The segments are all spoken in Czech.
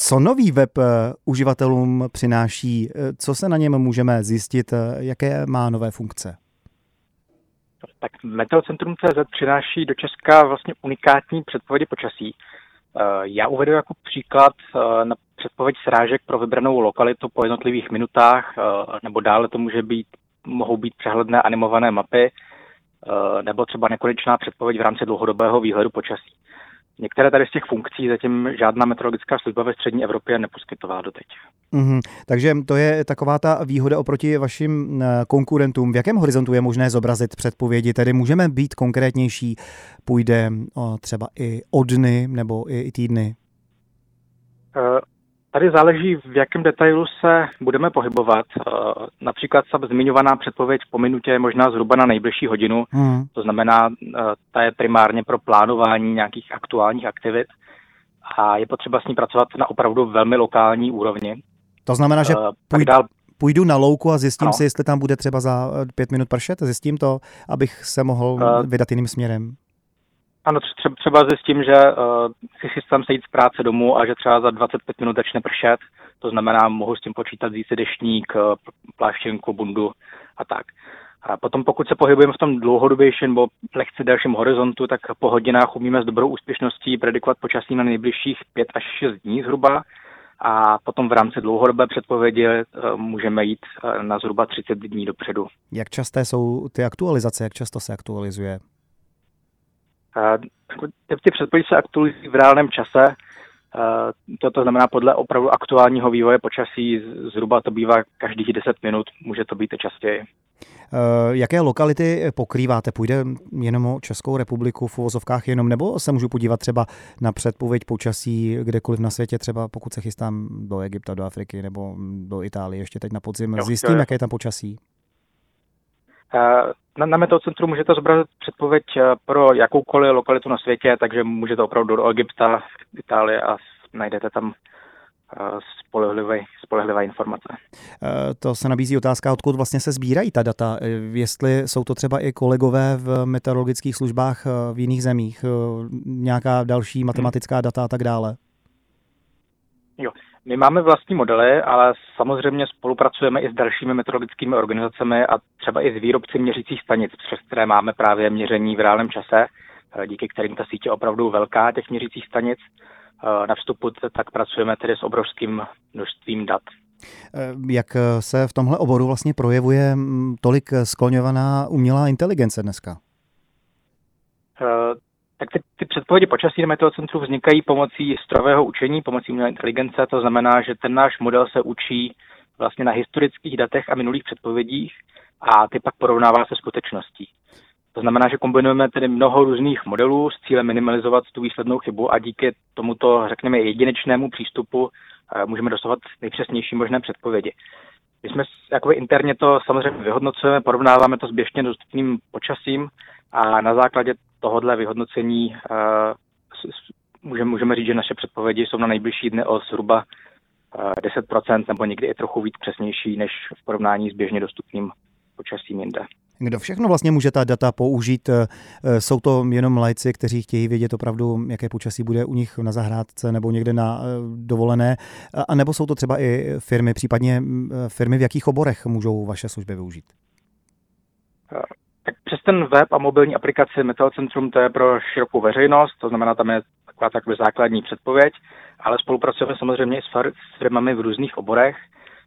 Co nový web uživatelům přináší? Co se na něm můžeme zjistit? Jaké má nové funkce? Tak Meteocentrum.cz přináší do Česka vlastně unikátní předpovědi počasí. Já uvedu jako příklad na předpověď srážek pro vybranou lokalitu po jednotlivých minutách, nebo dále to mohou být přehledné animované mapy, nebo třeba nekonečná předpověď v rámci dlouhodobého výhledu počasí. Některé tady z těch funkcí zatím žádná meteorologická služba ve střední Evropě neposkytovala doteď. Takže to je taková ta výhoda oproti vašim konkurentům. V jakém horizontu je možné zobrazit předpovědi? Tedy můžeme být konkrétnější, půjde třeba i o dny nebo i týdny? Tady záleží, v jakém detailu se budeme pohybovat. Například zmiňovaná předpověď po minutě je možná zhruba na nejbližší hodinu. To znamená, ta je primárně pro plánování nějakých aktuálních aktivit a je potřeba s ní pracovat na opravdu velmi lokální úrovni. To znamená, že půjdu na louku a zjistím si, jestli tam bude třeba za 5 minut pršet? Zjistím to, abych se mohl vydat jiným směrem? Ano, třeba zjistím, že si chystám sejít z práce domů a že třeba za 25 minut začne pršet. To znamená, mohu s tím počítat, vzít si deštník, pláštěnku, bundu a tak. A potom pokud se pohybujeme v tom dlouhodobějším nebo lehce delším horizontu, tak po hodinách umíme s dobrou úspěšností predikovat počasí na nejbližších 5 až 6 dní zhruba. A potom v rámci dlouhodobé předpovědi můžeme jít na zhruba 30 dní dopředu. Jak časté jsou ty aktualizace? Jak často se aktualizuje? Ty předpovědi se aktualizují v reálném čase. To znamená podle opravdu aktuálního vývoje počasí, zhruba to bývá každých 10 minut, může to být i častěji. Jaké lokality pokrýváte? Půjde jenom o Českou republiku v uvozovkách jenom, nebo se můžu podívat třeba na předpověď počasí kdekoliv na světě, třeba pokud se chystám do Egypta, do Afriky nebo do Itálie ještě teď na podzim, zjistím, jaké je tam počasí? Na Meteocentru můžete zobrazit předpověď pro jakoukoliv lokalitu na světě, takže můžete opravdu do Egypta, Itálie a najdete tam spolehlivé informace. To se nabízí otázka, odkud vlastně se sbírají ta data. Jestli jsou to třeba i kolegové v meteorologických službách v jiných zemích, nějaká další matematická data a tak dále. Jo. My máme vlastní modely, ale samozřejmě spolupracujeme i s dalšími meteorologickými organizacemi a třeba i s výrobci měřicích stanic, přes které máme právě měření v reálném čase, díky kterým ta síť je opravdu velká těch měřicích stanic. Na vstupu tak pracujeme tedy s obrovským množstvím dat. Jak se v tomhle oboru vlastně projevuje tolik skloňovaná umělá inteligence dneska? Tak ty předpovědi počasí na Meteocentru vznikají pomocí strojového učení, pomocí umělé inteligence. To znamená, že ten náš model se učí vlastně na historických datech a minulých předpovědích a ty pak porovnává se skutečností. To znamená, že kombinujeme tedy mnoho různých modelů s cílem minimalizovat tu výslednou chybu a díky tomuto, řekněme, jedinečnému přístupu můžeme dosahovat nejpřesnější možné předpovědi. My jsme jakoby interně to samozřejmě vyhodnocujeme, porovnáváme to s běžně dostupným počasím a na základě tohohle vyhodnocení můžeme říct, že naše předpovědi jsou na nejbližší dny o zhruba 10% nebo někdy i trochu víc přesnější než v porovnání s běžně dostupným počasím jinde. Kdo všechno vlastně může ta data použít? Jsou to jenom lajci, kteří chtějí vědět opravdu, jaké počasí bude u nich na zahrádce nebo někde na dovolené? A nebo jsou to třeba i firmy, případně firmy v jakých oborech můžou vaše služby využít? Tak přes ten web a mobilní aplikaci Meteocentrum to je pro širokou veřejnost, to znamená, tam je taková základní předpověď, ale spolupracujeme samozřejmě i s firmami v různých oborech.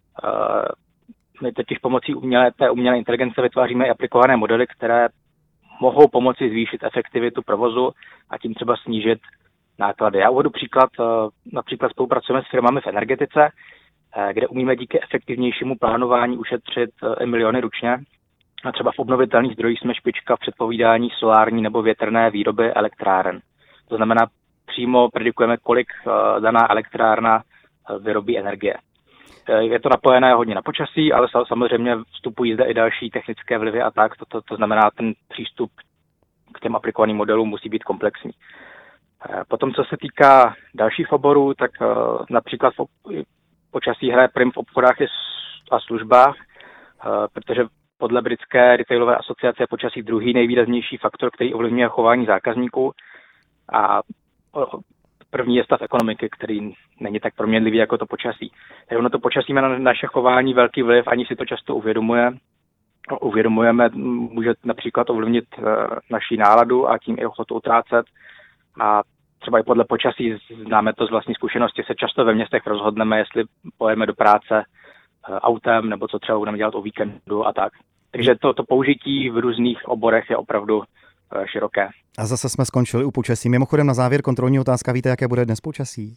My totiž pomocí umělé inteligence vytváříme i aplikované modely, které mohou pomoci zvýšit efektivitu provozu a tím třeba snížit náklady. Já uvedu příklad, například spolupracujeme s firmami v energetice, kde umíme díky efektivnějšímu plánování ušetřit miliony ručně. A třeba v obnovitelných zdrojích jsme špička v předpovídání solární nebo větrné výroby elektráren. To znamená, přímo predikujeme, kolik daná elektrárna vyrobí energie. Je to napojené hodně na počasí, ale samozřejmě vstupují zde i další technické vlivy a tak. To znamená, ten přístup k těm aplikovaným modelům musí být komplexní. Potom, co se týká dalších oborů, tak například počasí hraje prim v obchodách a službách, protože podle britské retailové asociace je počasí druhý nejvýraznější faktor, který ovlivňuje chování zákazníků. A první je stav ekonomiky, který není tak proměnlivý jako to počasí. Takže ono to počasí má na naše chování velký vliv, ani si to často uvědomujeme, může například ovlivnit naši náladu a tím i ochotu utrácet. A třeba i podle počasí, známe to z vlastní zkušenosti, se často ve městech rozhodneme, jestli pojedeme do práce autem, nebo co třeba budeme dělat o víkendu a tak. Takže to použití v různých oborech je opravdu široké. A zase jsme skončili u počasí. Mimochodem na závěr kontrolní otázka, víte, jaké bude dnes počasí?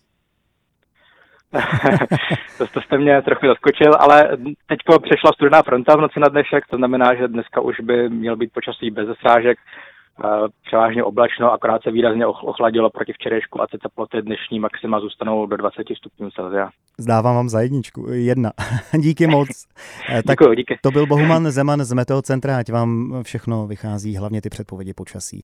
To jste mě trochu zaskočil, ale teďko přešla studená fronta v noci na dnešek, to znamená, že dneska už by měl být počasí bez srážek, převážně oblačno, akorát se výrazně ochladilo proti včerejšku a teploty dnešní maxima zůstanou do 20 stupňů Celsia. Zdávám vám za 1. Díky moc. Děkuji, díky. To byl Bohuman Zeman z Meteocentra, ať vám všechno vychází, hlavně ty předpovědi počasí.